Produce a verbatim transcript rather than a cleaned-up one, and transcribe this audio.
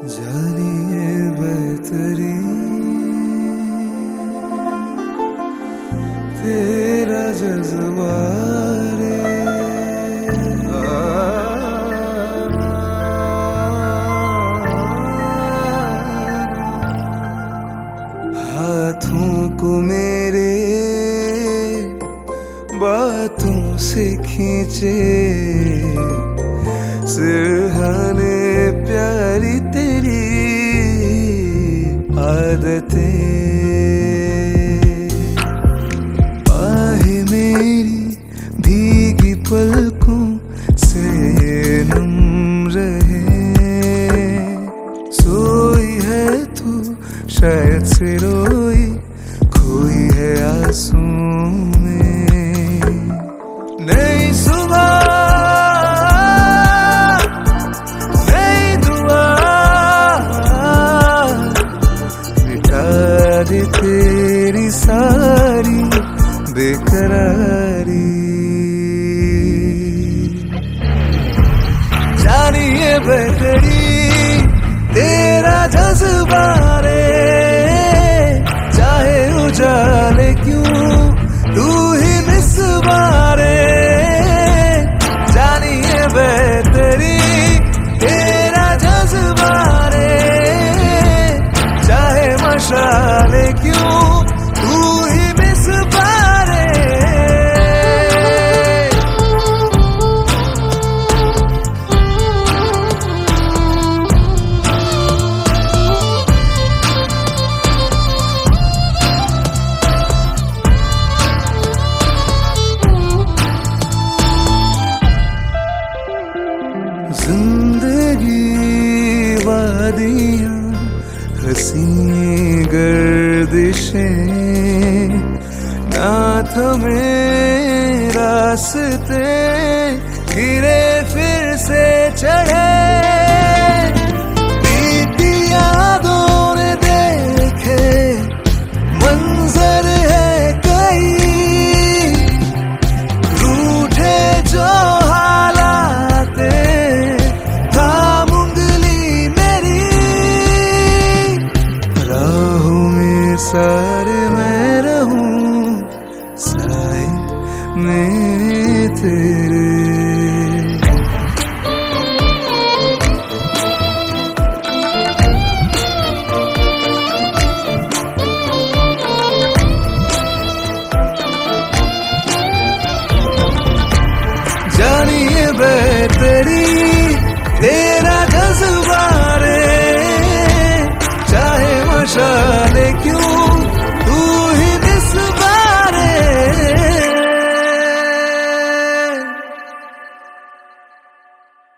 जानिए बेहतरी तेरा जज्बा रे, हाथों को मेरे बातों से खींचे सिरहाने प्यारी तेरी आदतें, आहे मेरी भीगी पलकों से नम रहे, सोई है तू शायद से रोई खोई है आंसू में, नई सुबह तेरी सारी बेकरारी, जानिए बेहतरी तेरा जज्बा रे, चाहे उजाले क्यों तू ही मिसवारे, जानिए बेहतरी तेरा जज्बा रे, चाहे मशाले क्यों तू ही मिसवारे, जिंदगी वादियां हसी गर्दिशें ना थमे रास्ते गिरे फिर से चढ़े, बीती यादों ने देखे मंजर है कई, रूठे जो हालाते थाम उंगली मेरी, राहों में सारे मैं रहूं साए में तेरे